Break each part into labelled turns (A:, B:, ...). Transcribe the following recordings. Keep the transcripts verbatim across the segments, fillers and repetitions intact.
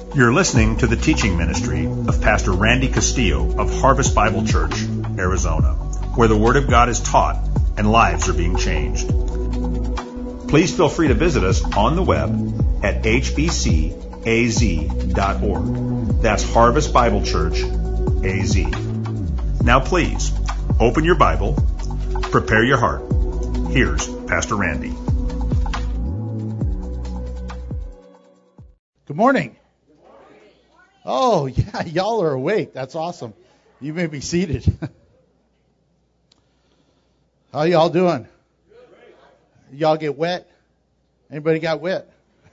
A: You're listening to the teaching ministry of Pastor Randy Castillo of Harvest Bible Church, Arizona, where the Word of God is taught and lives are being changed. Please feel free to visit us on the web at h b c a z dot org. That's Harvest Bible Church, A Z. Now please, open your Bible, prepare your heart. Here's Pastor Randy.
B: Good morning. Oh, yeah, y'all are awake. That's awesome. You may be seated. How y'all doing? Y'all get wet? Anybody got wet?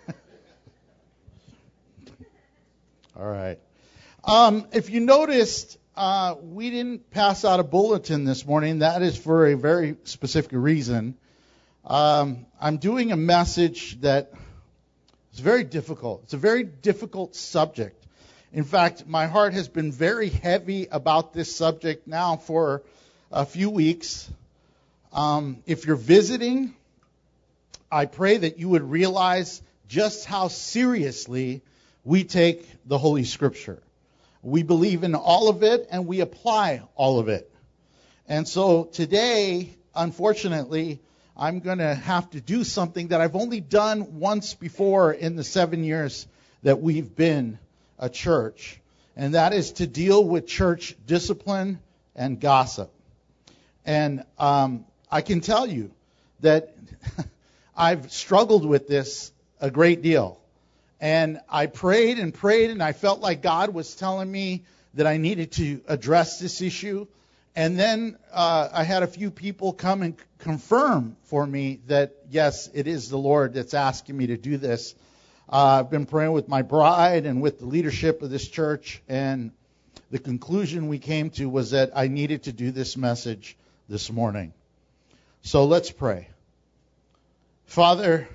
B: All right. Um, if you noticed, uh, we didn't pass out a bulletin this morning. That is for a very specific reason. Um, I'm doing a message that is very difficult. It's a very difficult subject. In fact, my heart has been very heavy about this subject now for a few weeks. Um, if you're visiting, I pray that you would realize just how seriously we take the Holy Scripture. We believe in all of it, and we apply all of it. And so today, unfortunately, I'm going to have to do something that I've only done once before in the seven years that we've been a church, and that is to deal with church discipline and gossip. And um, I can tell you that I've struggled with this a great deal. And I prayed and prayed, and I felt like God was telling me that I needed to address this issue. And then uh, I had a few people come and c- confirm for me that, yes, it is the Lord that's asking me to do this. Uh, I've been praying with my bride and with the leadership of this church, and the conclusion we came to was that I needed to do this message this morning. So let's pray. Father,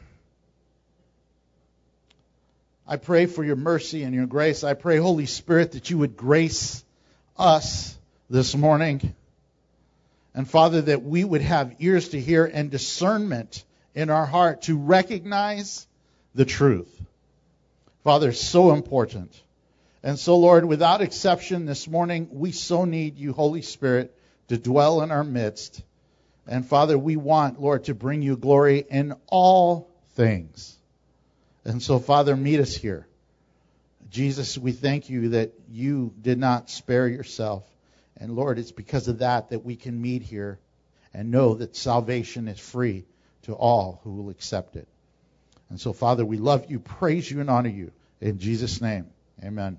B: I pray for your mercy and your grace. I pray, Holy Spirit, that you would grace us this morning. And Father, that we would have ears to hear and discernment in our heart to recognize the truth. Father, so important. And so, Lord, without exception this morning, we so need you, Holy Spirit, to dwell in our midst. And Father, we want, Lord, to bring you glory in all things. And so, Father, meet us here. Jesus, we thank you that you did not spare yourself. And Lord, it's because of that that we can meet here and know that salvation is free to all who will accept it. And so, Father, we love you, praise you, and honor you. In Jesus' name, amen.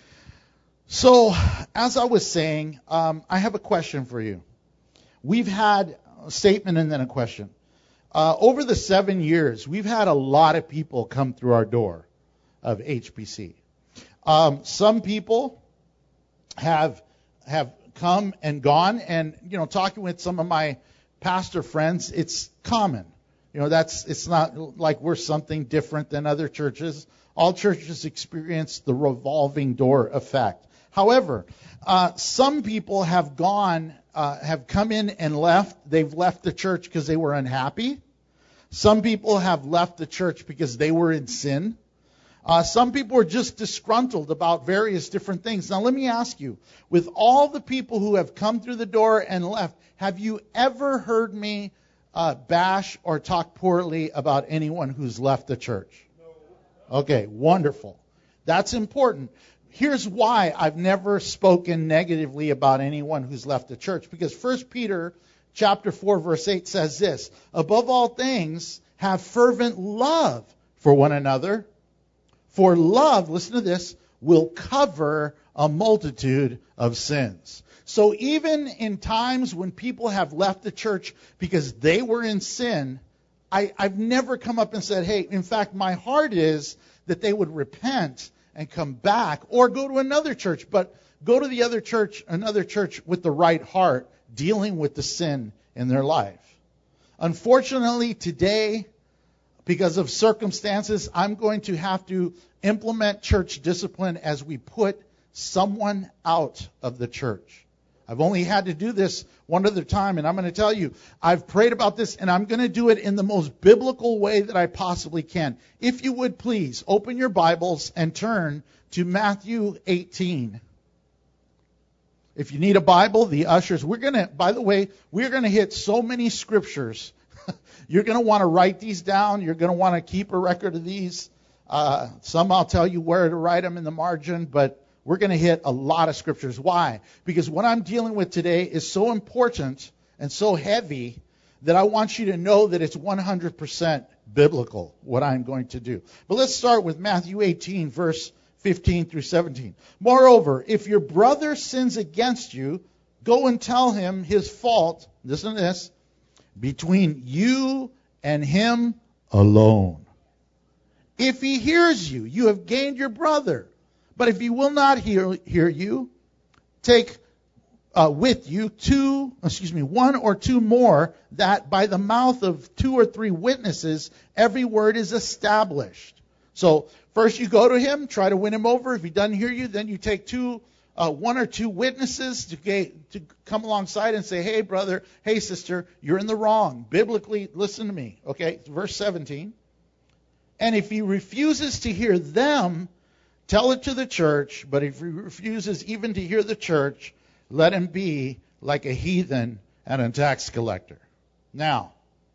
B: So, as I was saying, um, I have a question for you. We've had a statement and then a question. Uh, over the seven years, we've had a lot of people come through our door of H B C. Um, some people have have come and gone, and you know, talking with some of my pastor friends, it's common. You know, that's it's not like we're something different than other churches. All churches experience the revolving door effect. However, uh, some people have gone, uh, have come in and left. They've left the church because they were unhappy. Some people have left the church because they were in sin. Uh, some people are just disgruntled about various different things. Now, let me ask you, with all the people who have come through the door and left, have you ever heard me uh, bash or talk poorly about anyone who's left the church? No. Okay, wonderful. That's important. Here's why I've never spoken negatively about anyone who's left the church. Because First Peter chapter four, verse eight says this, above all things, have fervent love for one another. For love, listen to this, will cover a multitude of sins. So even in times when people have left the church because they were in sin, I, I've never come up and said, hey, in fact, my heart is that they would repent and come back or go to another church, but go to the other church, another church with the right heart, dealing with the sin in their life. Unfortunately, today, because of circumstances, I'm going to have to implement church discipline as we put someone out of the church. I've only had to do this one other time, and I'm going to tell you, I've prayed about this, and I'm going to do it in the most biblical way that I possibly can. If you would please, open your Bibles and turn to Matthew eighteen. If you need a Bible, the ushers, we're going to, by the way, we're going to hit so many scriptures. You're going to want to write these down. You're going to want to keep a record of these. Uh, some I'll tell you where to write them in the margin, but we're going to hit a lot of scriptures. Why? Because what I'm dealing with today is so important and so heavy that I want you to know that it's one hundred percent biblical, what I'm going to do. But let's start with Matthew eighteen, verse fifteen through seventeen. Moreover, if your brother sins against you, go and tell him his fault, listen to this, between you and him alone. If he hears you, you have gained your brother. But if he will not hear, hear you, take uh, with you two, excuse me, one or two more, that by the mouth of two or three witnesses, every word is established. So first you go to him, try to win him over. If he doesn't hear you, then you take two, uh, one or two witnesses to, get, to come alongside and say, hey, brother, hey, sister, you're in the wrong. Biblically, listen to me. Okay, verse seventeen. And if he refuses to hear them, tell it to the church, but if he refuses even to hear the church, let him be like a heathen and a tax collector. Now,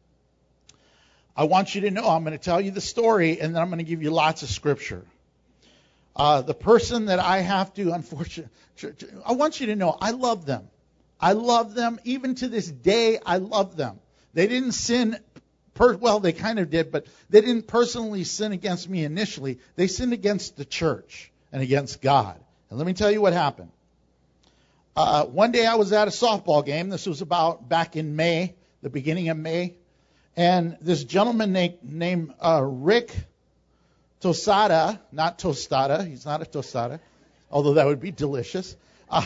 B: I want you to know, I'm going to tell you the story, and then I'm going to give you lots of scripture. Uh, the person that I have to, unfortunately, I want you to know, I love them. I love them. Even to this day, I love them. They didn't sin Per, well, they kind of did, but they didn't personally sin against me initially. They sinned against the church and against God. And let me tell you what happened. Uh, one day I was at a softball game. This was about back in May, the beginning of May. And this gentleman named, named uh, Rick Tostada, not Tostada, he's not a tostada, although that would be delicious. Uh,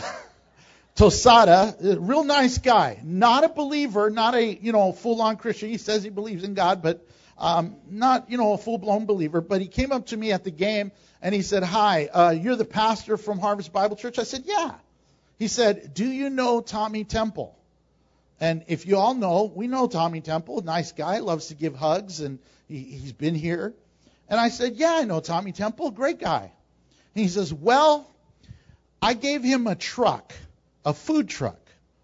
B: Tostada, a real nice guy, not a believer, not a, you know, full-on Christian. He says he believes in God, but um, not, you know, a full-blown believer. But he came up to me at the game, and he said, hi, uh, you're the pastor from Harvest Bible Church? I said, yeah. He said, do you know Tommy Temple? And if you all know, we know Tommy Temple, nice guy, loves to give hugs, and he, he's been here. And I said, yeah, I know Tommy Temple, great guy. And he says, well, I gave him a truck. A food truck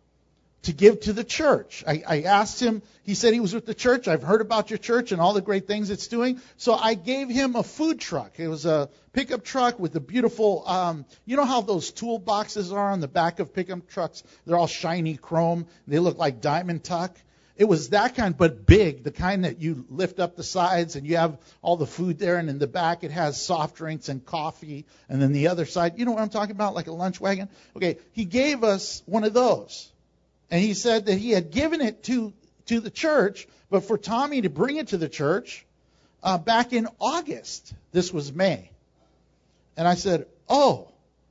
B: to give to the church. I, I asked him, he said he was with the church. I've heard about your church and all the great things it's doing. So I gave him a food truck. It was a pickup truck with a beautiful, um, you know how those toolboxes are on the back of pickup trucks? They're all shiny chrome. They look like diamond tuck. It was that kind, but big, the kind that you lift up the sides and you have all the food there, and in the back it has soft drinks and coffee, and then the other side, you know what I'm talking about, like a lunch wagon? Okay, he gave us one of those, and he said that he had given it to, to the church, but for Tommy to bring it to the church uh, back in August. This was May. And I said, oh.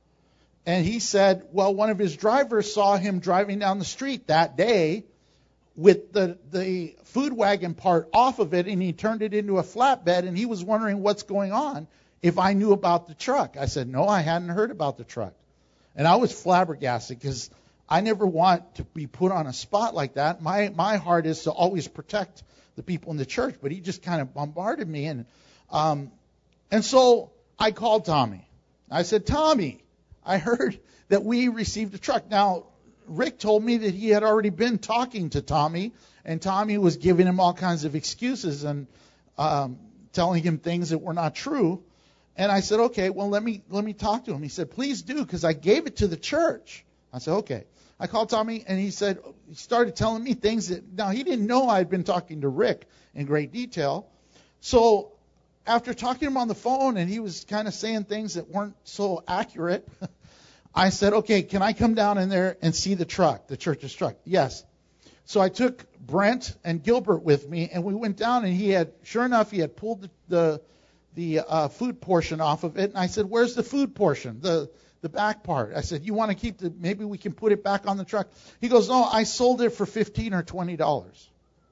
B: And he said, well, one of his drivers saw him driving down the street that day with the, the food wagon part off of it, and he turned it into a flatbed, and he was wondering what's going on, if I knew about the truck. I said, no, I hadn't heard about the truck. And I was flabbergasted because I never want to be put on a spot like that. My my heart is to always protect the people in the church, but he just kind of bombarded me. And um, and so I called Tommy. I said, Tommy, I heard that we received a truck. Now, Rick told me that he had already been talking to Tommy, and Tommy was giving him all kinds of excuses and um, telling him things that were not true. And I said, okay, well, let me let me talk to him. He said, please do, because I gave it to the church. I said, okay. I called Tommy, and he said, he started telling me things that, now he didn't know I had been talking to Rick in great detail. So after talking to him on the phone, and he was kind of saying things that weren't so accurate, I said, okay, can I come down in there and see the truck, the church's truck? Yes. So I took Brent and Gilbert with me, and we went down, and he had, sure enough, he had pulled the the, the uh, food portion off of it. And I said, where's the food portion, the the back part? I said, you want to keep the, maybe we can put it back on the truck. He goes, no, I sold it for fifteen or twenty dollars.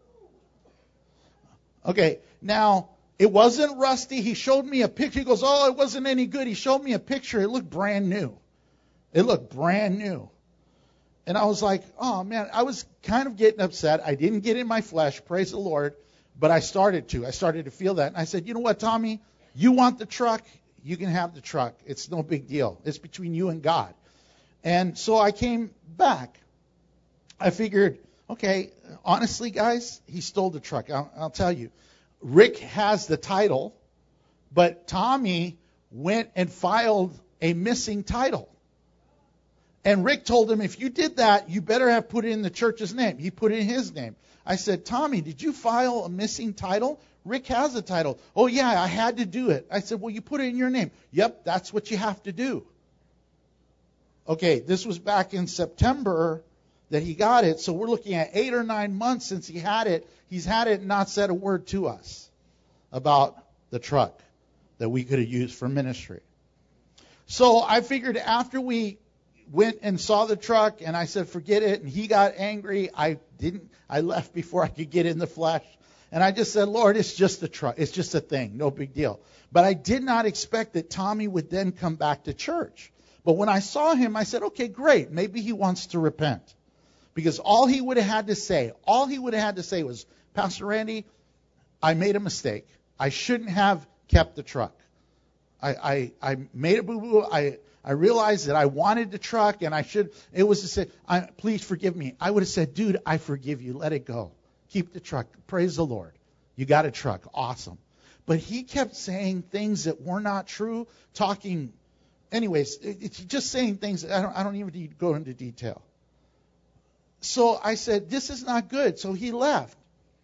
B: Okay, now, it wasn't rusty. He showed me a picture. He goes, oh, it wasn't any good. He showed me a picture. It looked brand new. It looked brand new. And I was like, oh, man, I was kind of getting upset. I didn't get in my flesh, praise the Lord, but I started to. I started to feel that. And I said, you know what, Tommy? You want the truck? You can have the truck. It's no big deal. It's between you and God. And so I came back. I figured, okay, honestly, guys, he stole the truck. I'll, I'll tell you. Rick has the title, but Tommy went and filed a missing title. And Rick told him, if you did that, you better have put it in the church's name. He put it in his name. I said, Tommy, did you file a missing title? Rick has a title. Oh, yeah, I had to do it. I said, well, you put it in your name. Yep, that's what you have to do. Okay, this was back in September that he got it. So we're looking at eight or nine months since he had it. He's had it and not said a word to us about the truck that we could have used for ministry. So I figured after we went and saw the truck, and I said, forget it, and he got angry. I didn't. I left before I could get in the flesh. And I just said, Lord, it's just a truck. It's just a thing. No big deal. But I did not expect that Tommy would then come back to church. But when I saw him, I said, okay, great. Maybe he wants to repent. Because all he would have had to say, all he would have had to say was, Pastor Randy, I made a mistake. I shouldn't have kept the truck. I, I, I made a boo-boo. I... I realized that I wanted the truck, and I should, it was to say, I, please forgive me. I would have said, dude, I forgive you. Let it go. Keep the truck. Praise the Lord. You got a truck. Awesome. But he kept saying things that were not true, talking, anyways, it, it's just saying things that I don't, I don't even need to go into detail. So I said, this is not good. So he left.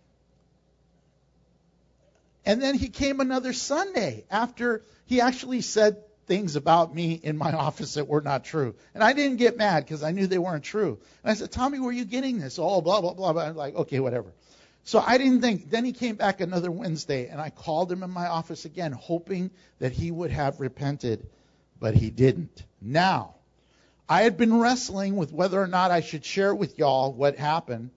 B: And then he came another Sunday after he actually said things about me in my office that were not true. And I didn't get mad because I knew they weren't true. And I said, Tommy, where are you getting this? Oh, blah, blah, blah, blah. I'm like, okay, whatever. So I didn't think. Then he came back another Wednesday, and I called him in my office again, hoping that he would have repented, but he didn't. Now, I had been wrestling with whether or not I should share with y'all what happened,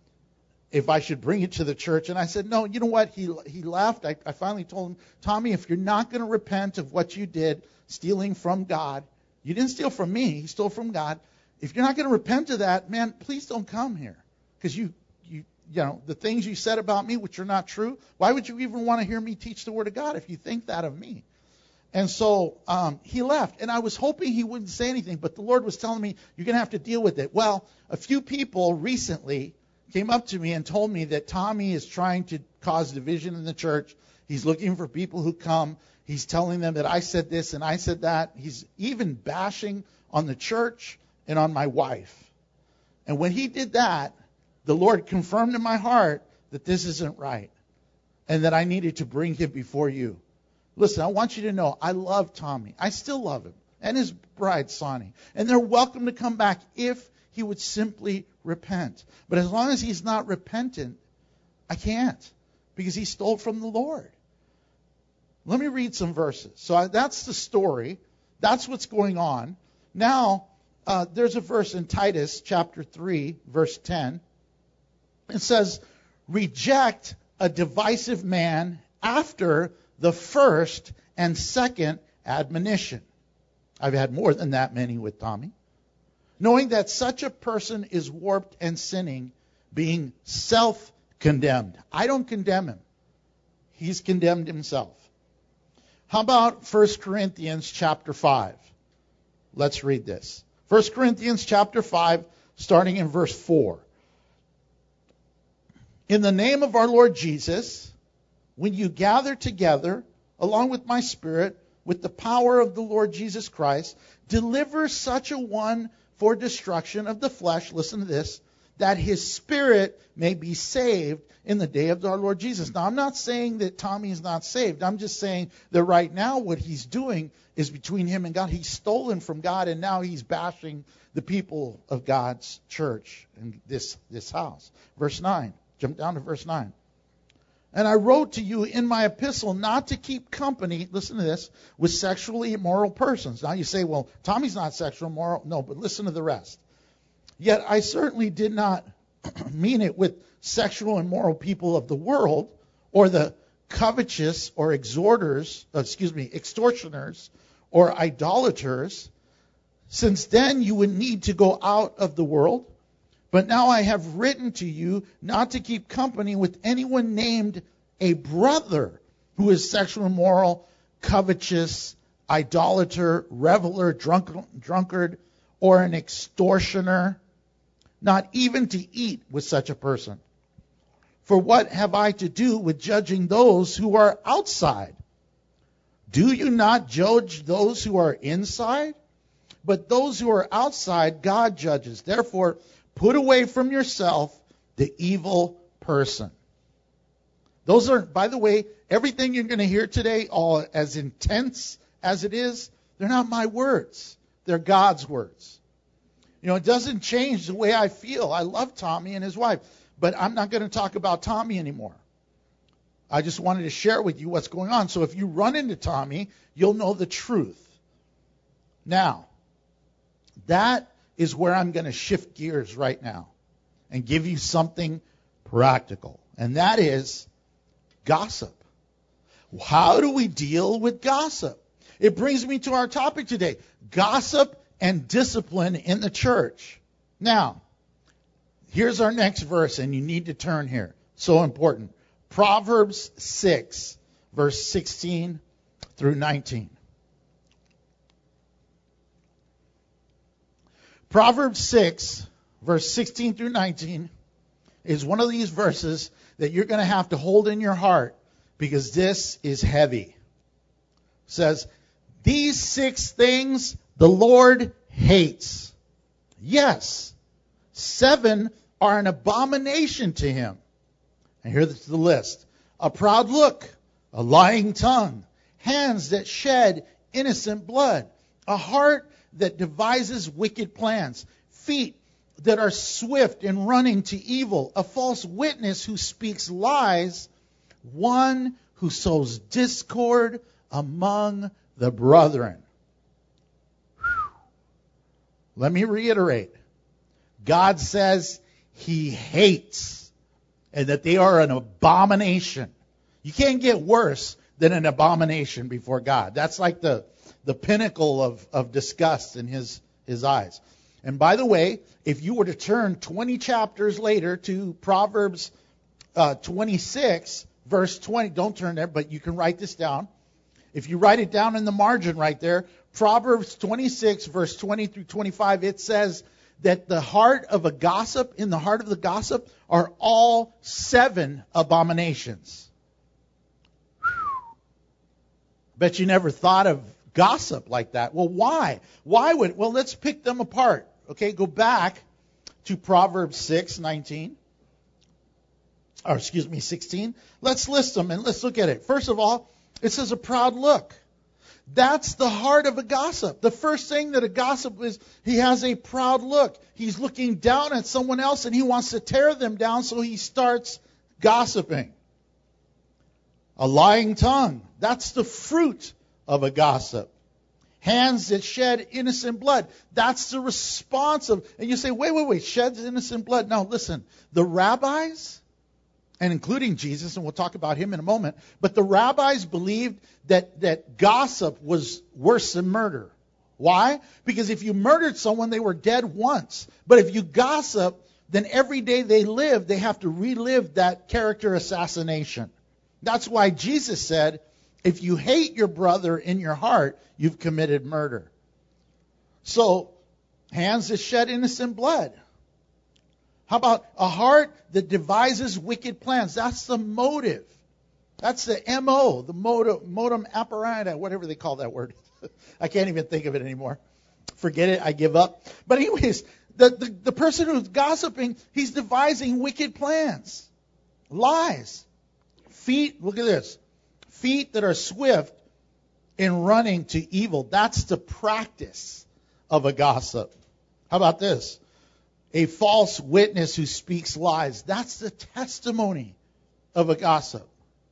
B: if I should bring it to the church. And I said, no, you know what? He he left. I, I finally told him, Tommy, if you're not going to repent of what you did, stealing from God, you didn't steal from me, you stole from God. If you're not going to repent of that, man, please don't come here. Because you, you, you know, the things you said about me, which are not true, why would you even want to hear me teach the Word of God if you think that of me? And so um, he left, and I was hoping he wouldn't say anything, but the Lord was telling me, you're going to have to deal with it. Well, a few people recently came up to me and told me that Tommy is trying to cause division in the church. He's looking for people who come. He's telling them that I said this and I said that. He's even bashing on the church and on my wife. And when he did that, the Lord confirmed in my heart that this isn't right and that I needed to bring him before you. Listen, I want you to know I love Tommy. I still love him and his bride, Sonny. And they're welcome to come back if he would simply repent. But as long as he's not repentant, I can't, because he stole from the Lord. Let me read some verses. So I, that's the story. That's what's going on. Now, uh, there's a verse in Titus chapter three, verse ten. It says, reject a divisive man after the first and second admonition. I've had more than that many with Tommy. Knowing that such a person is warped and sinning, being self-condemned. I don't condemn him. He's condemned himself. How about First Corinthians chapter five? Let's read this. First Corinthians chapter five, starting in verse four. In the name of our Lord Jesus, when you gather together, along with my spirit, with the power of the Lord Jesus Christ, deliver such a one for destruction of the flesh, listen to this, that his spirit may be saved in the day of our Lord Jesus. Now, I'm not saying that Tommy is not saved. I'm just saying that right now what he's doing is between him and God. He's stolen from God, and now he's bashing the people of God's church in this, this house. Verse nine. Jump down to verse nine. And I wrote to you in my epistle not to keep company, listen to this, with sexually immoral persons. Now you say, well, Tommy's not sexual immoral. No, but listen to the rest. Yet I certainly did not mean it with sexual immoral people of the world, or the covetous or exhorters, excuse me, extortioners or idolaters, Since then you would need to go out of the world. But now I have written to you not to keep company with anyone named a brother who is sexually immoral, covetous, idolater, reveler, drunk, drunkard, or an extortioner, not even to eat with such a person. For what have I to do with judging those who are outside? Do you not judge those who are inside? But those who are outside, God judges. Therefore, put away from yourself the evil person. Those are, by the way, everything you're going to hear today, all as intense as it is, they're not my words. They're God's words. You know, it doesn't change the way I feel. I love Tommy and his wife, but I'm not going to talk about Tommy anymore. I just wanted to share with you what's going on. So if you run into Tommy, you'll know the truth. Now, that is where I'm going to shift gears right now and give you something practical. And that is gossip. How do we deal with gossip? It brings me to our topic today, gossip and discipline in the church. Now, here's our next verse, and you need to turn here. So important. Proverbs six, verse sixteen through nineteen. Proverbs six, verse sixteen through nineteen is one of these verses that you're going to have to hold in your heart because this is heavy. It says, these six things the Lord hates. Yes, seven are an abomination to him. And here's the list. A proud look, a lying tongue, hands that shed innocent blood, a heart that devises wicked plans, feet that are swift in running to evil, a false witness who speaks lies, one who sows discord among the brethren. Whew. Let me reiterate. God says he hates and that they are an abomination. You can't get worse than an abomination before God. That's like the the pinnacle of, of disgust in his, his eyes. And by the way, if you were to turn twenty chapters later to Proverbs uh, twenty-six, verse twenty, don't turn there, but you can write this down. If you write it down in the margin right there, Proverbs twenty-six, verse twenty through twenty-five, it says that the heart of a gossip, in the heart of the gossip, are all seven abominations. Whew. Bet you never thought of gossip like that. Well, why? Why would, well, let's pick them apart. Okay, go back to Proverbs six, nineteen. Or excuse me, sixteen. Let's list them and let's look at it. First of all, it says a proud look. That's the heart of a gossip. The first thing that a gossip is, he has a proud look. He's looking down at someone else and he wants to tear them down, so he starts gossiping. A lying tongue. That's the fruit of a gossip. Hands that shed innocent blood. That's the response of, and you say, wait, wait, wait, sheds innocent blood. Now listen, the rabbis, and including Jesus, and we'll talk about him in a moment, but the rabbis believed that, that gossip was worse than murder. Why? Because if you murdered someone, they were dead once. But if you gossip, then every day they live, they have to relive that character assassination. That's why Jesus said, if you hate your brother in your heart, you've committed murder. So, hands that shed innocent blood. How about a heart that devises wicked plans? That's the motive. That's the M O, the modum, modum operandi, whatever they call that word. I can't even think of it anymore. Forget it, I give up. But anyways, the, the, the person who's gossiping, he's devising wicked plans. Lies. Feet, look at this. Feet that are swift in running to evil. That's the practice of a gossip. How about this? A false witness who speaks lies. That's the testimony of a gossip.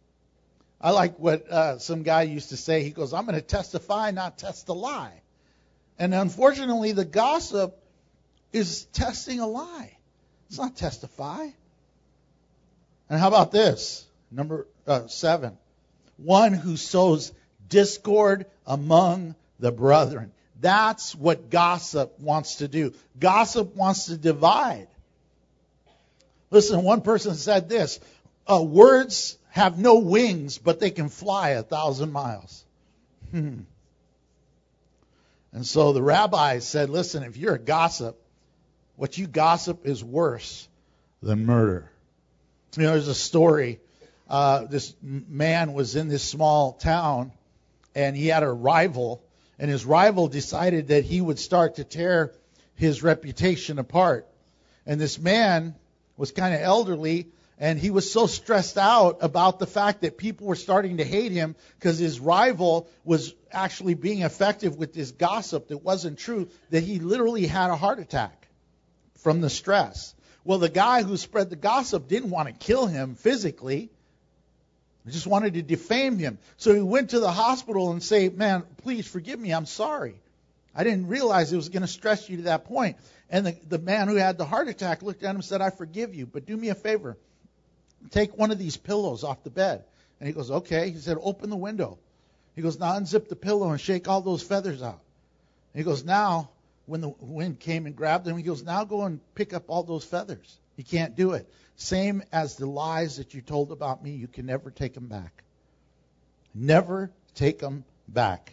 B: I like what uh, some guy used to say. He goes, I'm going to testify, not test a lie. And unfortunately, the gossip is testing a lie. It's not testify. And how about this? Number uh, seven. One who sows discord among the brethren. That's what gossip wants to do. Gossip wants to divide. Listen, one person said this, uh, words have no wings, but they can fly a thousand miles. Hmm. And so the rabbi said, listen, if you're a gossip, what you gossip is worse than murder. You know, there's a story. Uh, this man was in this small town, and he had a rival, and his rival decided that he would start to tear his reputation apart. And this man was kind of elderly, and he was so stressed out about the fact that people were starting to hate him because his rival was actually being effective with this gossip that wasn't true, that he literally had a heart attack from the stress. Well, the guy who spread the gossip didn't want to kill him physically. He just wanted to defame him. So he went to the hospital and said, man, please forgive me. I'm sorry. I didn't realize it was going to stress you to that point. And the, the man who had the heart attack looked at him and said, I forgive you, but do me a favor. Take one of these pillows off the bed. And he goes, okay. He said, open the window. He goes, now unzip the pillow and shake all those feathers out. And he goes, now, when the wind came and grabbed him, he goes, now go and pick up all those feathers. He can't do it. Same as the lies that you told about me, you can never take them back. Never take them back.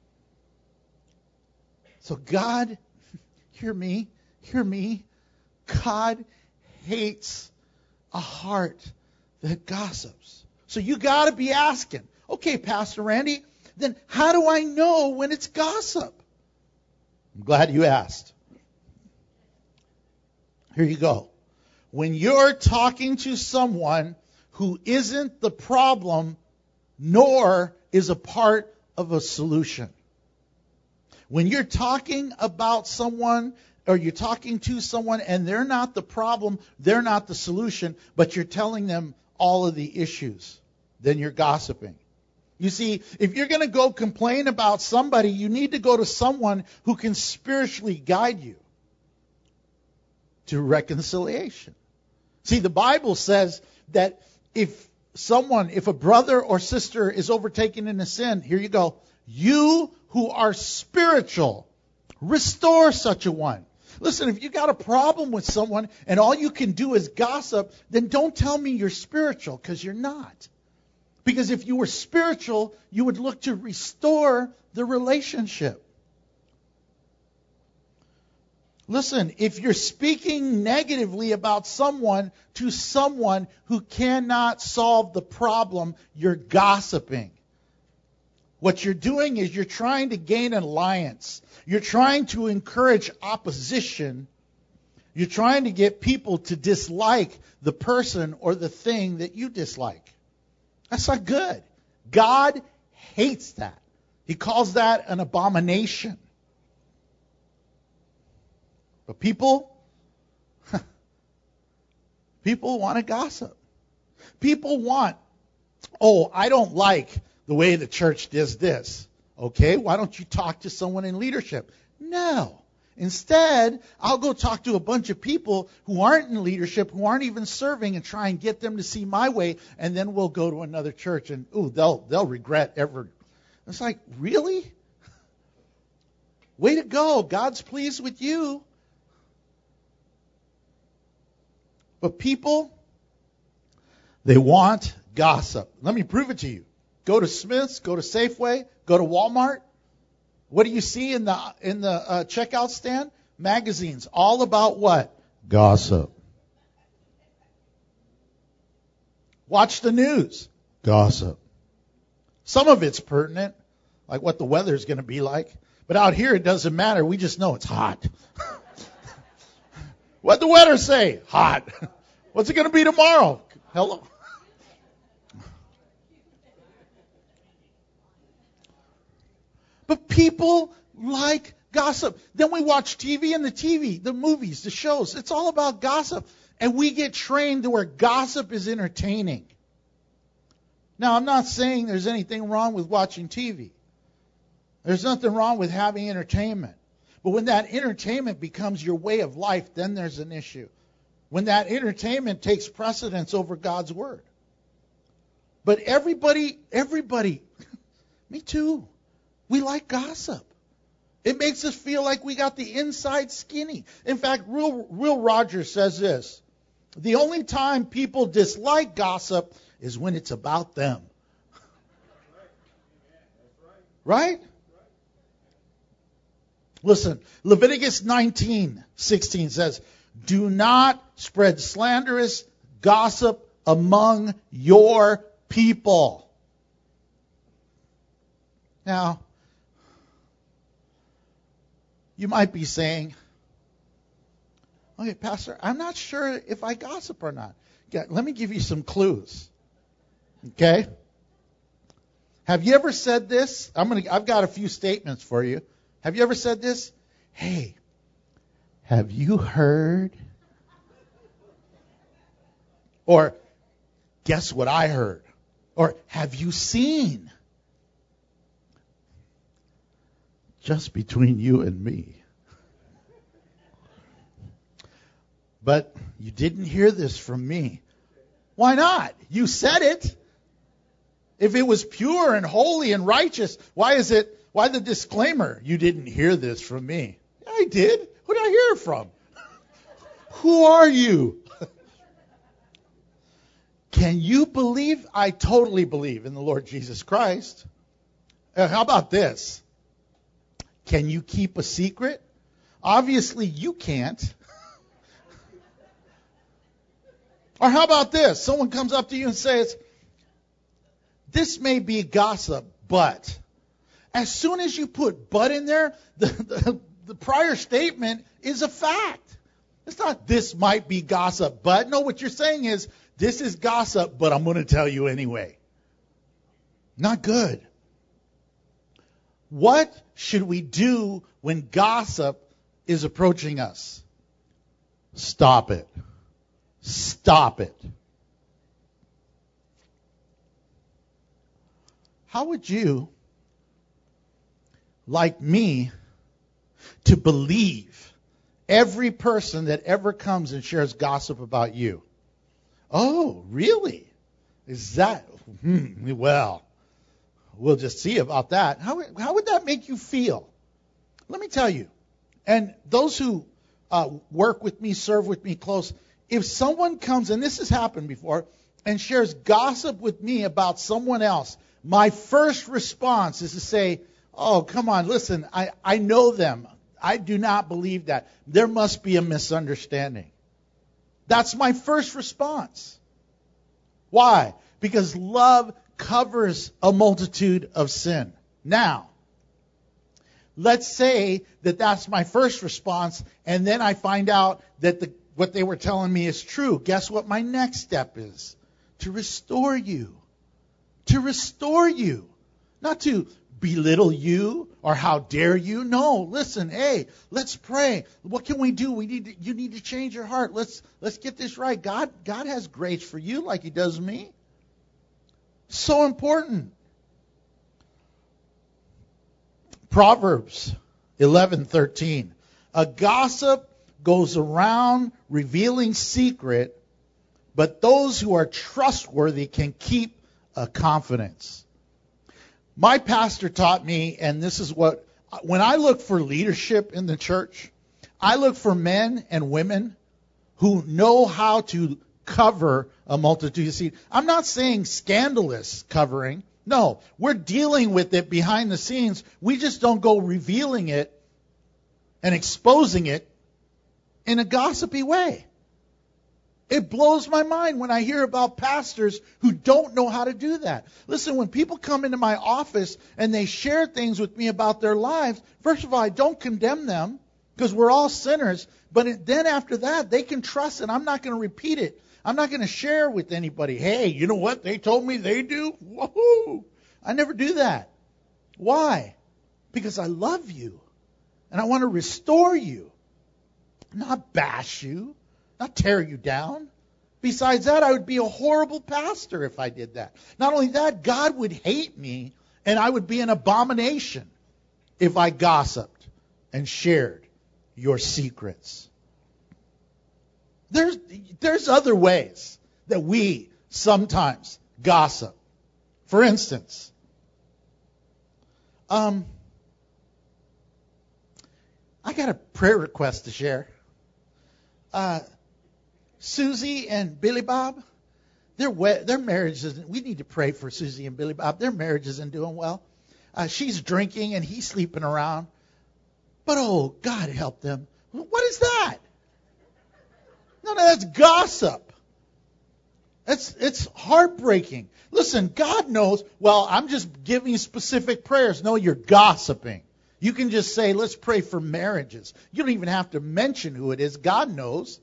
B: So God, hear me, hear me. God hates a heart that gossips. So you got to be asking, okay, Pastor Randy, then how do I know when it's gossip? I'm glad you asked. Here you go. When you're talking to someone who isn't the problem, nor is a part of a solution. When you're talking about someone, or you're talking to someone and they're not the problem, they're not the solution, but you're telling them all of the issues, then you're gossiping. You see, if you're going to go complain about somebody, you need to go to someone who can spiritually guide you to reconciliation. See, the Bible says that if someone, if a brother or sister is overtaken in a sin, here you go, you who are spiritual, restore such a one. Listen, if you got a problem with someone and all you can do is gossip, then don't tell me you're spiritual, because you're not. Because if you were spiritual, you would look to restore the relationship. Listen, if you're speaking negatively about someone to someone who cannot solve the problem, you're gossiping. What you're doing is you're trying to gain an alliance. You're trying to encourage opposition. You're trying to get people to dislike the person or the thing that you dislike. That's not good. God hates that. He calls that an abomination. But people, people want to gossip. People want, oh, I don't like the way the church does this. Okay, why don't you talk to someone in leadership? No. Instead, I'll go talk to a bunch of people who aren't in leadership, who aren't even serving, and try and get them to see my way, and then we'll go to another church, and ooh, they'll they'll regret ever. It's like, really? Way to go. God's pleased with you. But people, they want gossip. Let me prove it to you. Go to Smith's, go to Safeway, go to Walmart. What do you see in the in the uh, checkout stand? Magazines, all about what? Gossip. Watch the news. Gossip. Some of it's pertinent, like what the weather's going to be like. But out here, it doesn't matter. We just know it's hot. What'd the weather say? Hot. What's it going to be tomorrow? Hello. But people like gossip. Then we watch T V, and the T V, the movies, the shows, it's all about gossip. And we get trained to where gossip is entertaining. Now, I'm not saying there's anything wrong with watching T V. There's nothing wrong with having entertainment. But when that entertainment becomes your way of life, then there's an issue. When that entertainment takes precedence over God's Word. But everybody, everybody, me too, we like gossip. It makes us feel like we got the inside skinny. In fact, Will, Will Rogers says this: the only time people dislike gossip is when it's about them. Right? Listen, Leviticus nineteen sixteen says, do not spread slanderous gossip among your people. Now, you might be saying, okay, Pastor, I'm not sure if I gossip or not. Yeah, let me give you some clues. Okay? Have you ever said this? I'm gonna, I've got a few statements for you. Have you ever said this? Hey, have you heard? Or, guess what I heard? Or, have you seen? Just between you and me. But you didn't hear this from me. Why not? You said it. If it was pure and holy and righteous, why is it, why the disclaimer? You didn't hear this from me. I did. Who did I hear it from? Who are you? Can you believe? I totally believe in the Lord Jesus Christ. Uh, how about this? Can you keep a secret? Obviously, you can't. Or how about this? Someone comes up to you and says, this may be gossip, but as soon as you put but in there, the, the, the prior statement is a fact. It's not this might be gossip, but. No, what you're saying is this is gossip, but I'm going to tell you anyway. Not good. What should we do when gossip is approaching us? Stop it. Stop it. How would you like me to believe every person that ever comes and shares gossip about you? Oh, really? Is that? Hmm, well, we'll just see about that. How, how would that make you feel? Let me tell you, and those who uh, work with me, serve with me close, if someone comes, and this has happened before, and shares gossip with me about someone else, my first response is to say, oh, come on, listen, I, I know them. I do not believe that. There must be a misunderstanding. That's my first response. Why? Because love covers a multitude of sin. Now, let's say that that's my first response, and then I find out that the, what they were telling me is true. Guess what my next step is? To restore you. To restore you. Not to belittle you or how dare you. No, listen, hey, let's pray. What can we do? We need to, you need to change your heart. Let's let's get this right. God God has grace for you like he does me. So important. Proverbs eleven thirteen. A gossip goes around revealing secret, but those who are trustworthy can keep a confidence. My pastor taught me, and this is what, when I look for leadership in the church, I look for men and women who know how to cover a multitude of sin. I'm not saying scandalous covering. No, we're dealing with it behind the scenes. We just don't go revealing it and exposing it in a gossipy way. It blows my mind when I hear about pastors who don't know how to do that. Listen, when people come into my office and they share things with me about their lives, first of all, I don't condemn them because we're all sinners. But it, then after that, they can trust it. I'm not going to repeat it. I'm not going to share with anybody, hey, you know what they told me they do? Woohoo! I never do that. Why? Because I love you. And I want to restore you. Not bash you. Not tear you down. Besides that, I would be a horrible pastor if I did that. Not only that, God would hate me, and I would be an abomination if I gossiped and shared your secrets. There's, there's other ways that we sometimes gossip. For instance, um, got a prayer request to share. Uh, Susie and Billy Bob, their we- their marriage isn't. We need to pray for Susie and Billy Bob. Their marriage isn't doing well. Uh, she's drinking and he's sleeping around. But oh, God help them. What is that? No, no, that's gossip. It's it's heartbreaking. Listen, God knows. Well, I'm just giving you specific prayers. No, you're gossiping. You can just say, let's pray for marriages. You don't even have to mention who it is. God knows.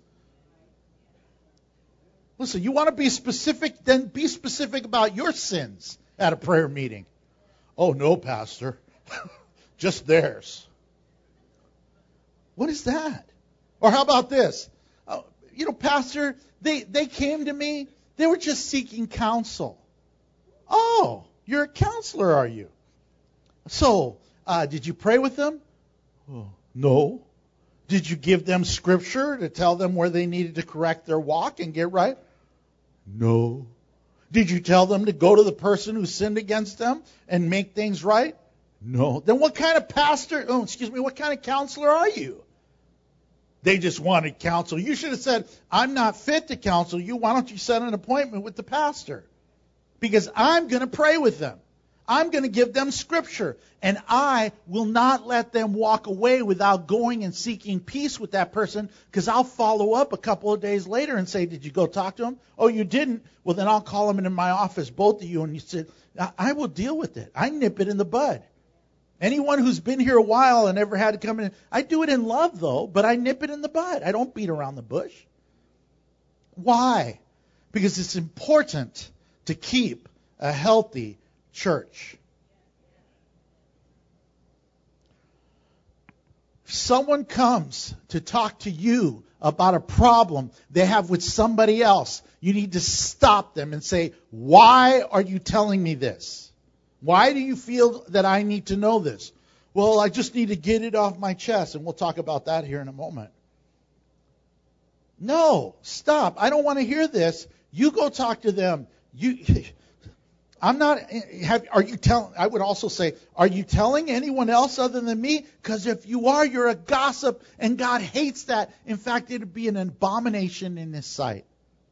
B: Listen, you want to be specific, then be specific about your sins at a prayer meeting. Oh, no, Pastor. Just theirs. What is that? Or how about this? Uh, you know, Pastor, they, they came to me. They were just seeking counsel. Oh, you're a counselor, are you? So, uh, did you pray with them? Oh, no. Did you give them scripture to tell them where they needed to correct their walk and get right? No. Did you tell them to go to the person who sinned against them and make things right? No. Then what kind of pastor, oh, excuse me, what kind of counselor are you? They just wanted counsel. You should have said, I'm not fit to counsel you. Why don't you set an appointment with the pastor? Because I'm going to pray with them. I'm going to give them scripture. And I will not let them walk away without going and seeking peace with that person, because I'll follow up a couple of days later and say, did you go talk to him? Oh, you didn't? Well, then I'll call him into my office, both of you, and you said, I will deal with it. I nip it in the bud. Anyone who's been here a while and ever had to come in, I do it in love, though, but I nip it in the bud. I don't beat around the bush. Why? Because it's important to keep a healthy church. If someone comes to talk to you about a problem they have with somebody else, you need to stop them and say, why are you telling me this? Why do you feel that I need to know this? Well, I just need to get it off my chest, and we'll talk about that here in a moment. No, stop. I don't want to hear this. You go talk to them. You, I'm not. Have, are you telling? I would also say, are you telling anyone else other than me? Because if you are, you're a gossip, and God hates that. In fact, it would be an abomination in His sight.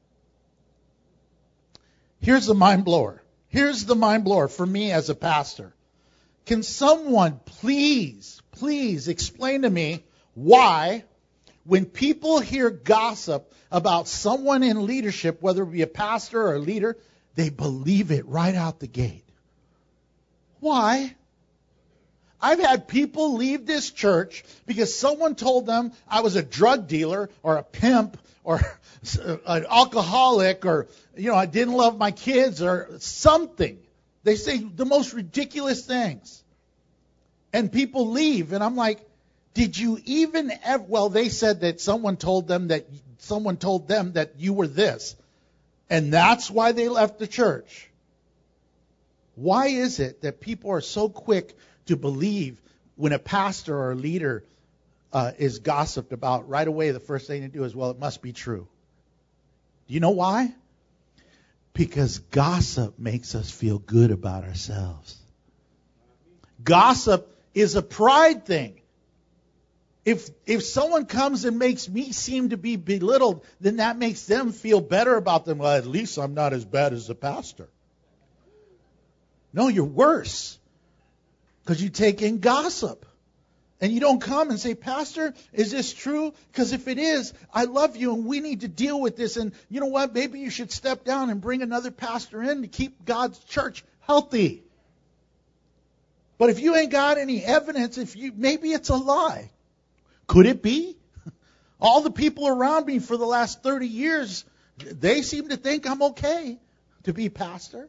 B: Here's the mind blower. Here's the mind blower for me as a pastor. Can someone please, please explain to me why, when people hear gossip about someone in leadership, whether it be a pastor or a leader, they believe it right out the gate? Why? I've had people leave this church because someone told them I was a drug dealer or a pimp or an alcoholic, or, you know, I didn't love my kids or something. They say the most ridiculous things. And people leave, and I'm like, did you even ever, well, they said that someone told them that someone told them that you were this. And that's why they left the church. Why is it that people are so quick to believe when a pastor or a leader uh, is gossiped about? Right away, the first thing to do is, well, it must be true. Do you know why? Because gossip makes us feel good about ourselves. Gossip is a pride thing. If if someone comes and makes me seem to be belittled, then that makes them feel better about them. Well, at least I'm not as bad as the pastor. No, you're worse. Because you take in gossip. And you don't come and say, Pastor, is this true? Because if it is, I love you and we need to deal with this. And you know what? Maybe you should step down and bring another pastor in to keep God's church healthy. But if you ain't got any evidence, if you maybe it's a lie. Could it be? All the people around me for the last thirty years, they seem to think I'm okay to be pastor.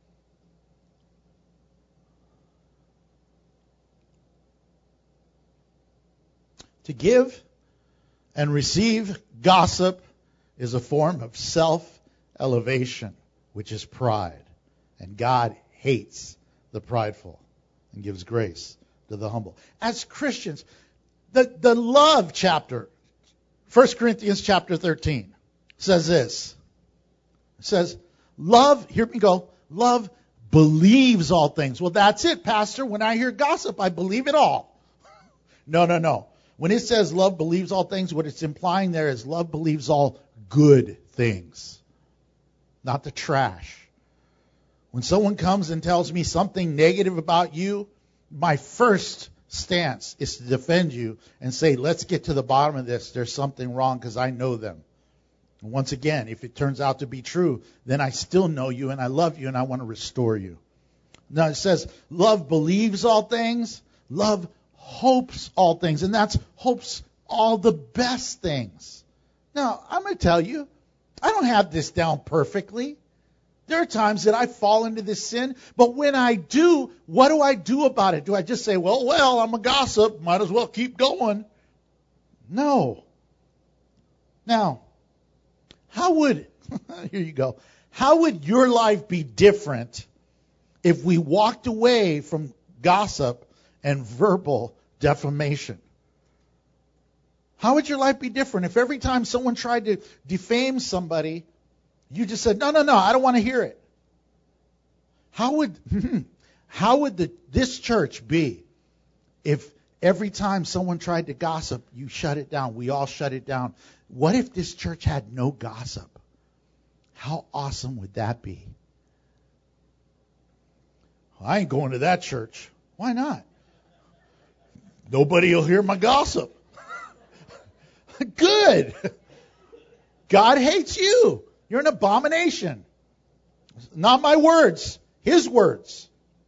B: To give and receive gossip is a form of self-elevation, which is pride. And God hates the prideful and gives grace to the humble. As Christians, the, the love chapter, First Corinthians chapter thirteen, says this. It says, love, here we go, love believes all things. Well, that's it, Pastor. When I hear gossip, I believe it all. No, no, no. When it says love believes all things, what it's implying there is love believes all good things, not the trash. When someone comes and tells me something negative about you, my first stance is to defend you and say, let's get to the bottom of this. There's something wrong because I know them. And once again, if it turns out to be true, then I still know you and I love you and I want to restore you. Now it says love believes all things, love hopes all things, and that's hopes all the best things. Now, I'm going to tell you, I don't have this down perfectly. There are times that I fall into this sin, but when I do, what do I do about it? Do I just say, well, well, I'm a gossip, might as well keep going? No. Now, how would, here you go, how would your life be different if we walked away from gossip and verbal defamation? How would your life be different if every time someone tried to defame somebody, you just said, no, no, no, I don't want to hear it? How would how would the, this church be if every time someone tried to gossip, you shut it down? We all shut it down. What if this church had no gossip? How awesome would that be? I ain't going to that church. Why not? Nobody will hear my gossip. Good. God hates you. You're an abomination. Not my words, His words.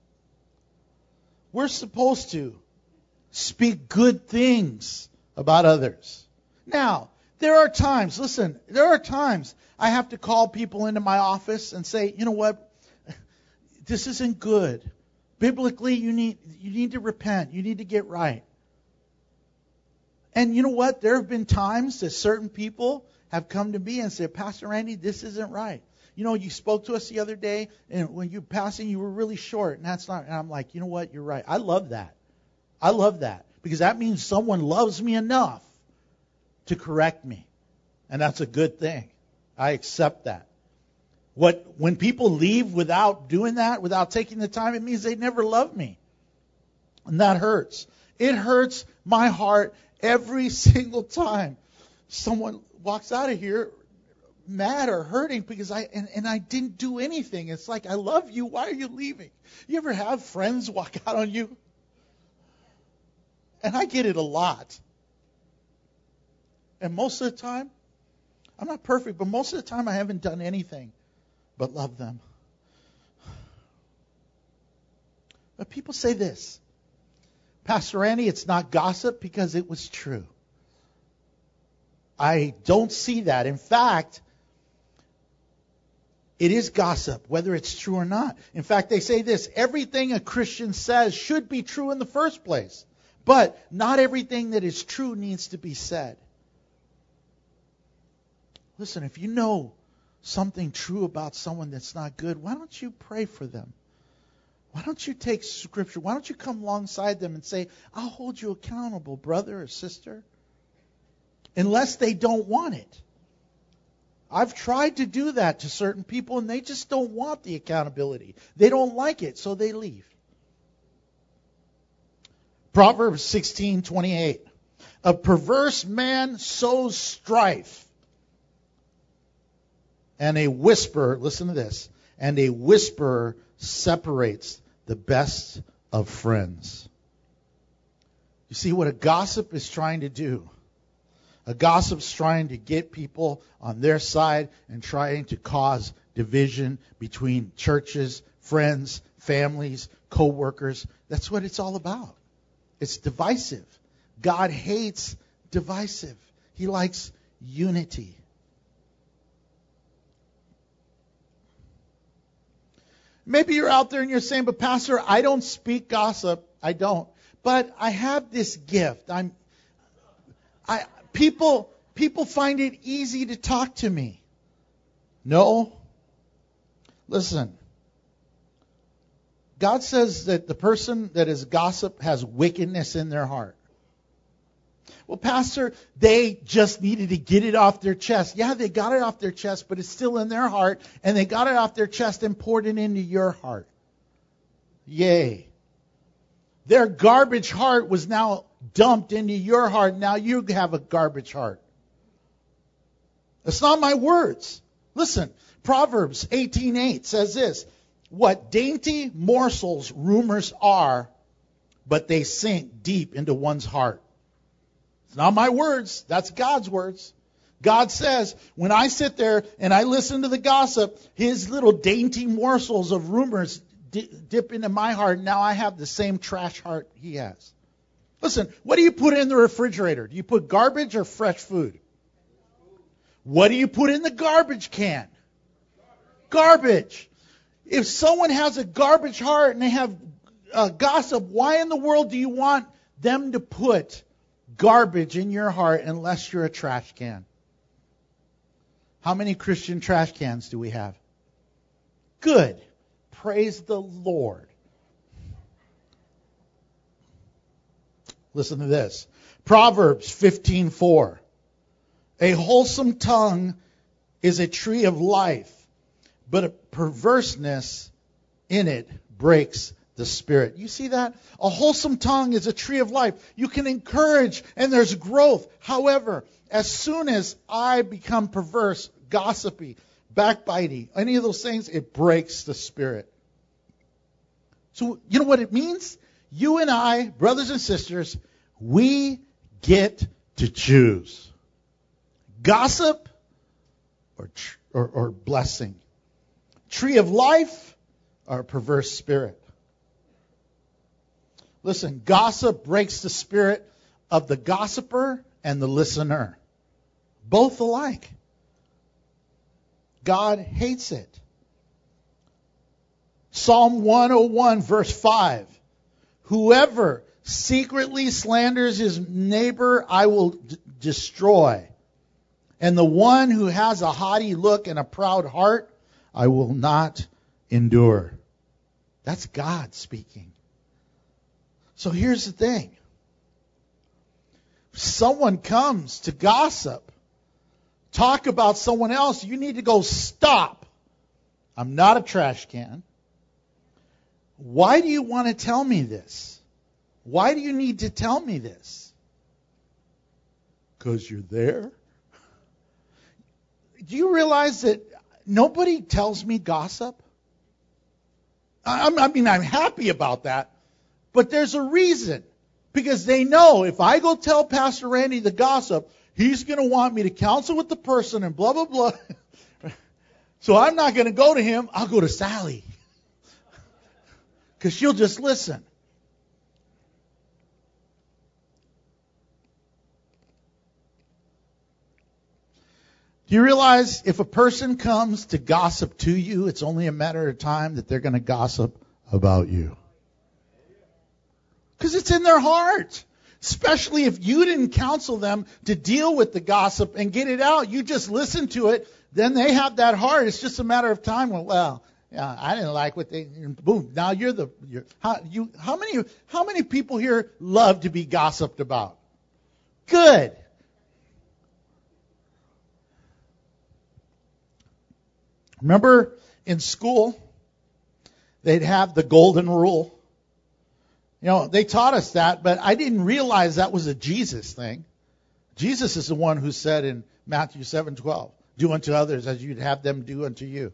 B: We're supposed to speak good things about others. Now, there are times, listen, there are times I have to call people into my office and say, you know what, this isn't good. Biblically, you need you need to repent. You need to get right. And you know what? There have been times that certain people have come to me and said, Pastor Randy, this isn't right. You know, you spoke to us the other day, and when you were passing, you were really short, and that's not. And I'm like, you know what? You're right. I love that. I love that because that means someone loves me enough to correct me, and that's a good thing. I accept that. What when people leave without doing that, without taking the time, it means they never loved me, and that hurts. It hurts my heart every single time someone walks out of here mad or hurting because I and, and I didn't do anything. It's like, I love you. Why are you leaving? You ever have friends walk out on you? And I get it a lot. And most of the time, I'm not perfect, but most of the time I haven't done anything but love them. But people say this, Pastor Randy, it's not gossip because it was true. I don't see that. In fact, it is gossip, whether it's true or not. In fact, they say this, everything a Christian says should be true in the first place. But not everything that is true needs to be said. Listen, if you know something true about someone that's not good, why don't you pray for them? Why don't you take Scripture? Why don't you come alongside them and say, I'll hold you accountable, brother or sister? Unless they don't want it. I've tried to do that to certain people, and they just don't want the accountability. They don't like it, so they leave. Proverbs sixteen twenty-eight. A perverse man sows strife, and a whisperer, listen to this, and a whisperer separates the best of friends. You see what a gossip is trying to do? A gossip's trying to get people on their side and trying to cause division between churches, friends, families, co-workers. That's what it's all about. It's divisive. God hates divisive. He likes unity. Maybe you're out there and you're saying, but Pastor, I don't speak gossip. I don't. But I have this gift. I'm I people people find it easy to talk to me. No. Listen. God says that the person that is gossip has wickedness in their heart. Well, Pastor, they just needed to get it off their chest. Yeah, they got it off their chest, but it's still in their heart, and they got it off their chest and poured it into your heart. Yay. Their garbage heart was now dumped into your heart. Now you have a garbage heart. It's not my words. Listen, Proverbs eighteen eight says this, what dainty morsels rumors are, but they sink deep into one's heart. It's not my words. That's God's words. God says, when I sit there and I listen to the gossip, his little dainty morsels of rumors di- dip into my heart. Now I have the same trash heart he has. Listen, what do you put in the refrigerator? Do you put garbage or fresh food? What do you put in the garbage can? Garbage. If someone has a garbage heart and they have uh, gossip, why in the world do you want them to put garbage in your heart unless you're a trash can? How many Christian trash cans do we have? Good. Praise the Lord. Listen to this. Proverbs fifteen four. A wholesome tongue is a tree of life, but a perverseness in it breaks the spirit. You see that? A wholesome tongue is a tree of life. You can encourage and there's growth. However, as soon as I become perverse, gossipy, backbiting, any of those things, it breaks the spirit. So you know what it means? You and I, brothers and sisters, we get to choose. Gossip or, or, or blessing. Tree of life or perverse spirit. Listen, gossip breaks the spirit of the gossiper and the listener. Both alike. God hates it. Psalm one oh one verse five. Whoever secretly slanders his neighbor, I will d- destroy. And the one who has a haughty look and a proud heart, I will not endure. That's God speaking. So here's the thing. If someone comes to gossip, talk about someone else, you need to go, stop. I'm not a trash can. Why do you want to tell me this? Why do you need to tell me this? Because you're there. Do you realize that nobody tells me gossip? I, I mean, I'm happy about that, but there's a reason. Because they know if I go tell Pastor Randy the gossip, he's going to want me to counsel with the person and blah, blah, blah. So I'm not going to go to him. I'll go to Sally. Because she'll just listen. Do you realize if a person comes to gossip to you, it's only a matter of time that they're going to gossip about you? Because it's in their heart. Especially if you didn't counsel them to deal with the gossip and get it out. You just listen to it. Then they have that heart. It's just a matter of time. Well, well yeah, I didn't like what they. Boom. Now you're the. You're, how, you, how many? How many people here love to be gossiped about? Good. Remember in school, they'd have the golden rule. You know, they taught us that, but I didn't realize that was a Jesus thing. Jesus is the one who said in Matthew seven twelve, do unto others as you'd have them do unto you.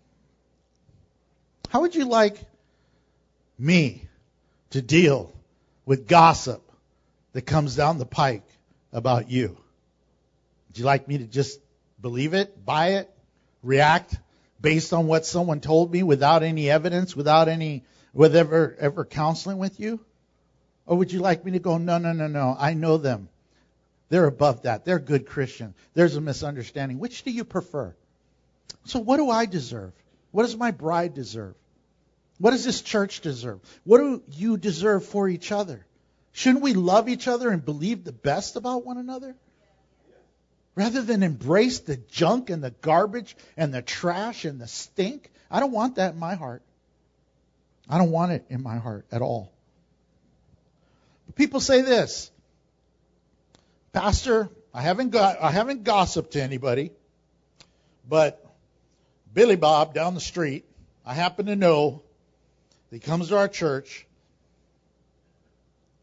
B: How would you like me to deal with gossip that comes down the pike about you? Would you like me to just believe it, buy it, react based on what someone told me without any evidence, without any, with ever, ever counseling with you? Or would you like me to go, no, no, no, no, I know them. They're above that. They're good Christian. There's a misunderstanding. Which do you prefer? So what do I deserve? What does my bride deserve? What does this church deserve? What do you deserve for each other? Shouldn't we love each other and believe the best about one another? Rather than embrace the junk and the garbage and the trash and the stink. I don't want that in my heart. I don't want it in my heart at all. People say this, Pastor, I haven't got, I haven't gossiped to anybody, but Billy Bob down the street, I happen to know, he comes to our church,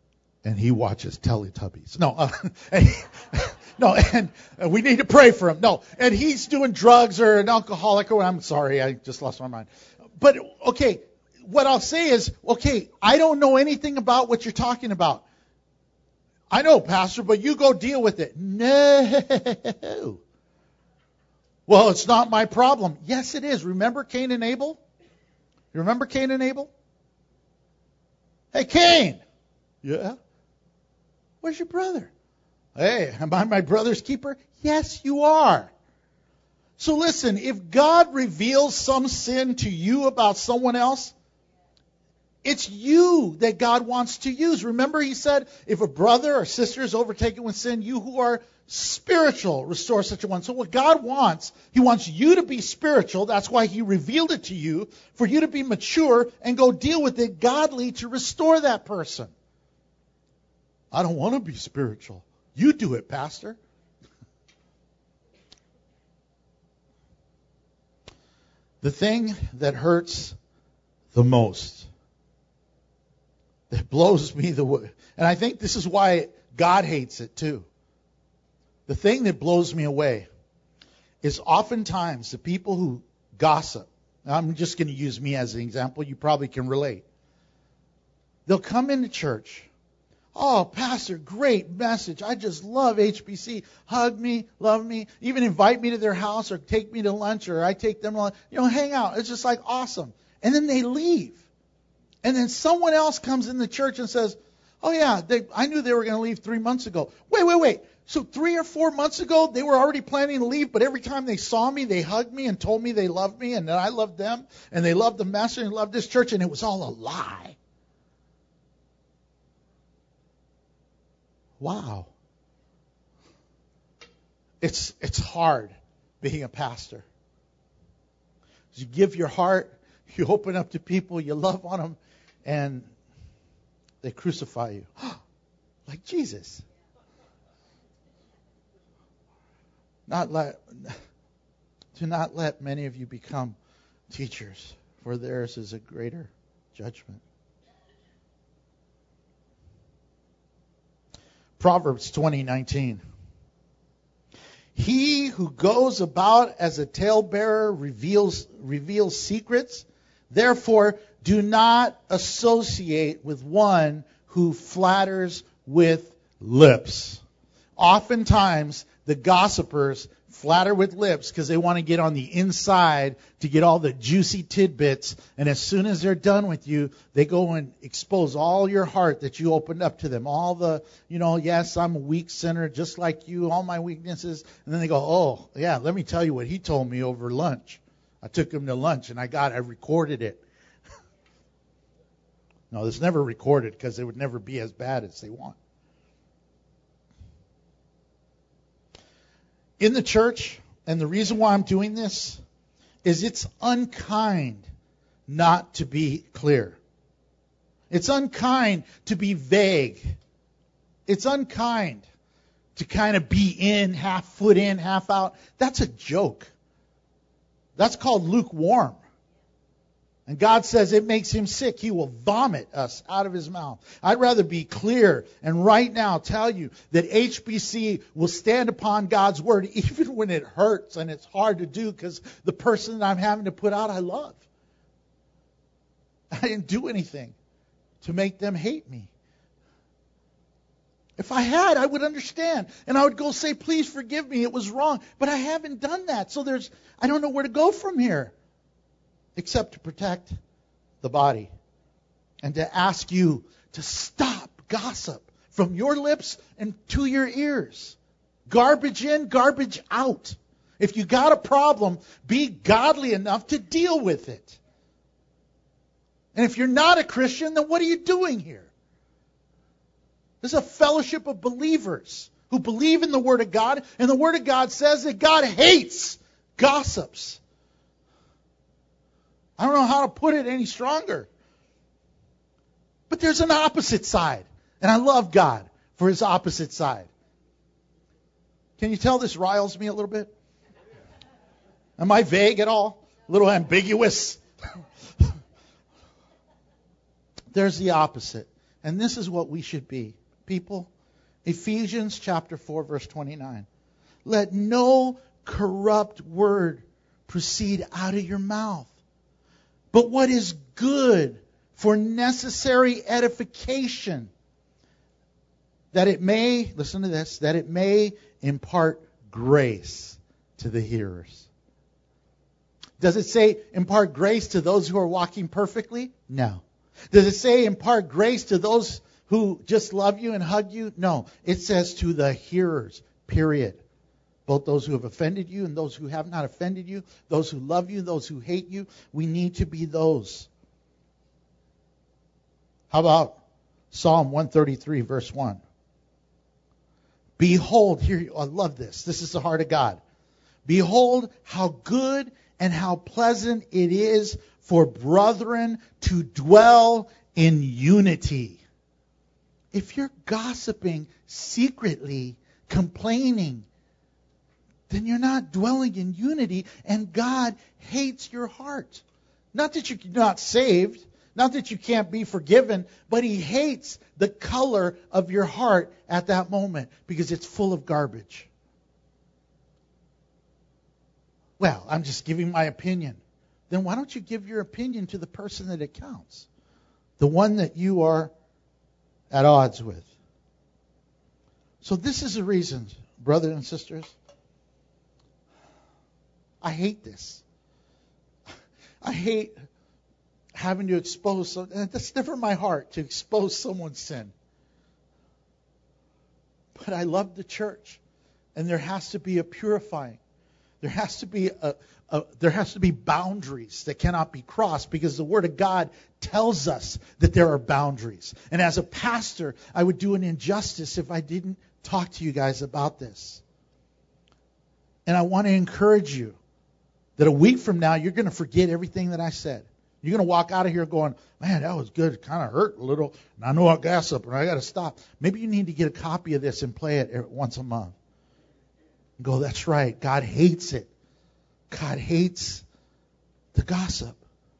B: and he watches Teletubbies. No, uh, and, no, and uh, we need to pray for him. No, and he's doing drugs or an alcoholic or I'm sorry, I just lost my mind. But okay, what I'll say is, okay, I don't know anything about what you're talking about. I know, Pastor, but you go deal with it. No. Well, it's not my problem. Yes, it is. Remember Cain and Abel? You remember Cain and Abel? Hey, Cain. Yeah? Where's your brother? Hey, am I my brother's keeper? Yes, you are. So listen, if God reveals some sin to you about someone else, it's you that God wants to use. Remember, he said, if a brother or sister is overtaken with sin, you who are spiritual, restore such a one. So what God wants, he wants you to be spiritual. That's why he revealed it to you, for you to be mature and go deal with it godly to restore that person. I don't want to be spiritual. You do it, Pastor. The thing that hurts the most, that blows me the way, and I think this is why God hates it too. The thing that blows me away is oftentimes the people who gossip. I'm just going to use me as an example. You probably can relate. They'll come into church. Oh, Pastor, great message. I just love H B C. Hug me, love me, even invite me to their house or take me to lunch or I take them to lunch. You know, hang out. It's just like awesome. And then they leave. And then someone else comes in the church and says, oh, yeah, they, I knew they were going to leave three months ago. Wait, wait, wait. So three or four months ago, they were already planning to leave, but every time they saw me, they hugged me and told me they loved me and that I loved them and they loved the message and loved this church, and it was all a lie. Wow. It's it's hard being a pastor. You give your heart, you open up to people, you love on them, and they crucify you. Like Jesus. Not let, do not let many of you become teachers, for theirs is a greater judgment. Proverbs twenty nineteen. He who goes about as a talebearer reveals reveals secrets. Therefore, do not associate with one who flatters with lips. Oftentimes, the gossipers flatter with lips because they want to get on the inside to get all the juicy tidbits. And as soon as they're done with you, they go and expose all your heart that you opened up to them. All the, you know, yes, I'm a weak sinner just like you, all my weaknesses. And then they go, oh, yeah, let me tell you what he told me over lunch. I took him to lunch and I got, I recorded it. No, it's never recorded because it would never be as bad as they want. In the church, and the reason why I'm doing this, is it's unkind not to be clear. It's unkind to be vague. It's unkind to kind of be in, half foot in, half out. That's a joke. That's called lukewarm. And God says it makes him sick. He will vomit us out of his mouth. I'd rather be clear and right now tell you that H B C will stand upon God's word even when it hurts and it's hard to do because the person that I'm having to put out I love. I didn't do anything to make them hate me. If I had, I would understand. And I would go say, please forgive me, it was wrong. But I haven't done that. So there's, I don't know where to go from here. Except to protect the body. And to ask you to stop gossip from your lips and to your ears. Garbage in, garbage out. If you got a problem, be godly enough to deal with it. And if you're not a Christian, then what are you doing here? This is a fellowship of believers who believe in the Word of God. And the Word of God says that God hates gossips. I don't know how to put it any stronger. But there's an opposite side. And I love God for his opposite side. Can you tell this riles me a little bit? Am I vague at all? A little ambiguous? There's the opposite. And this is what we should be. people? Ephesians chapter four, verse twenty-nine. Let no corrupt word proceed out of your mouth, but what is good for necessary edification, that it may, listen to this, that it may impart grace to the hearers. Does it say impart grace to those who are walking perfectly? No. Does it say impart grace to those who just love you and hug you? No. It says to the hearers, period. Both those who have offended you and those who have not offended you, those who love you, those who hate you. We need to be those. How about Psalm one thirty-three, verse one? Behold, here, I love this. This is the heart of God. Behold, how good and how pleasant it is for brethren to dwell in unity. If you're gossiping secretly, complaining, then you're not dwelling in unity, and God hates your heart. Not that you're not saved, not that you can't be forgiven, but He hates the color of your heart at that moment because it's full of garbage. Well, I'm just giving my opinion. Then why don't you give your opinion to the person that it counts? The one that you are at odds with. So this is the reason, brothers and sisters. I hate this. I hate having to expose, so that's never my heart, to expose someone's sin. But I love the church, and there has to be a purifying. There has to be a, a there has to be boundaries that cannot be crossed, because the Word of God tells us that there are boundaries. And as a pastor, I would do an injustice if I didn't talk to you guys about this. And I want to encourage you that a week from now, you're going to forget everything that I said. You're going to walk out of here going, man, that was good. It kind of hurt a little. And I know I gossip and I got to stop. Maybe you need to get a copy of this and play it once a month. And go, that's right. God hates it. God hates the gossip.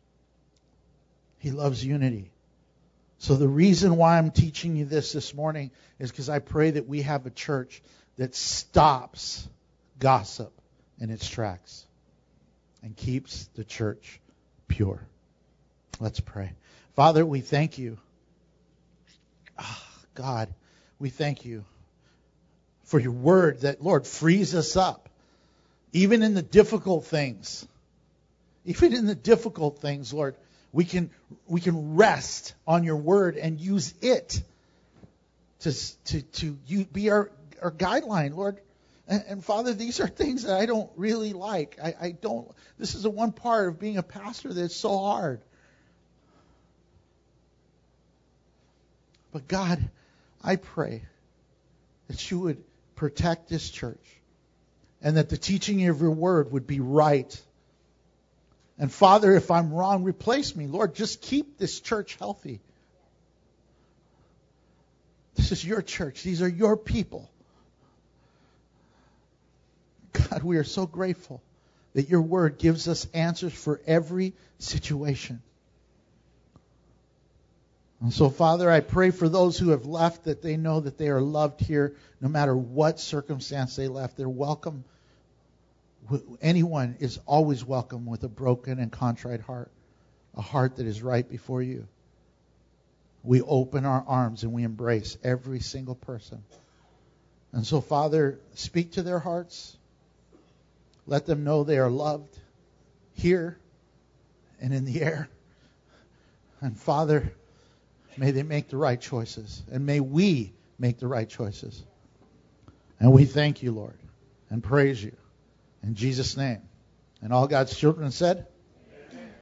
B: He loves unity. So the reason why I'm teaching you this this morning is because I pray that we have a church that stops gossip in its tracks and keeps the church pure. Let's pray. Father, we thank you. Oh, God, we thank you for your word that, Lord, frees us up. Even in the difficult things. Even in the difficult things, Lord, we can we can rest on your word and use it to to to you, be our, our guideline, Lord. And, and Father, these are things that I don't really like. I, I don't. This is the one part of being a pastor that's so hard. But God, I pray that you would protect this church and that the teaching of your word would be right. And Father, if I'm wrong, replace me. Lord, just keep this church healthy. This is your church. These are your people. God, we are so grateful that your word gives us answers for every situation. And so, Father, I pray for those who have left that they know that they are loved here no matter what circumstance they left. They're welcome. Anyone is always welcome with a broken and contrite heart, a heart that is right before you. We open our arms and we embrace every single person. And so, Father, speak to their hearts. Let them know they are loved here and in the air. And Father, may they make the right choices. And may we make the right choices. And we thank you, Lord, and praise you. In Jesus' name. And all God's children said,